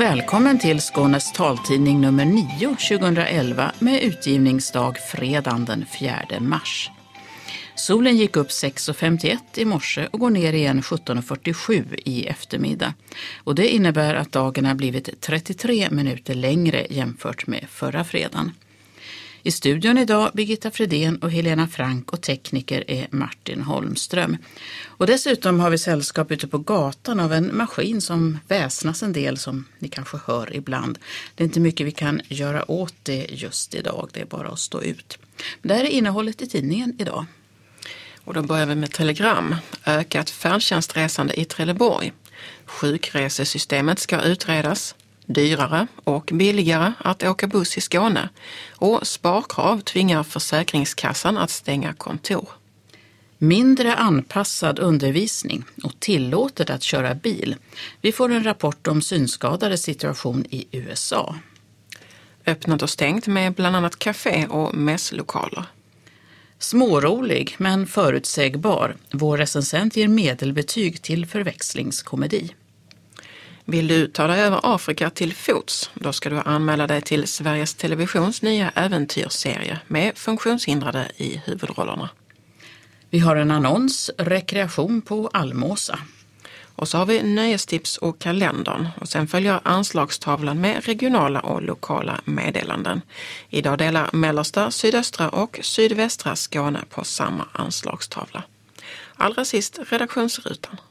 Välkommen till Skånes taltidning nummer 9 2011 med utgivningsdag fredagen den 4 mars. Solen gick upp 6.51 i morse och går ner igen 17.47 i eftermiddag. Och det innebär att dagen har blivit 33 minuter längre jämfört med förra fredagen. I studion idag Birgitta Fredén och Helena Frank och tekniker är Martin Holmström. Och dessutom har vi sällskap ute på gatan av en maskin som väsnas en del som ni kanske hör ibland. Det är inte mycket vi kan göra åt det just idag, det är bara att stå ut. Men det här är innehållet i tidningen idag. Och då börjar vi med telegram. Ökat färdtjänstresande i Trelleborg. Sjukresesystemet ska utredas. Dyrare och billigare att åka buss i Skåne. Och sparkrav tvingar Försäkringskassan att stänga kontor. Mindre anpassad undervisning och tillåtet att köra bil. Vi får en rapport om synskadades situation i USA. Öppnat och stängt med bland annat café och mässlokaler. Smårolig men förutsägbar. Vår recensent ger medelbetyg till förväxlingskomedi. Vill du ta dig över Afrika till fots? Då ska du anmäla dig till Sveriges Televisions nya äventyrsserie med funktionshindrade i huvudrollerna. Vi har en annons, rekreation på Almåsa. Och så har vi nöjestips och kalendern. Och sen följer anslagstavlan med regionala och lokala meddelanden. Idag delar mellersta, sydöstra och sydvästra Skåne på samma anslagstavla. Allra sist redaktionsrutan.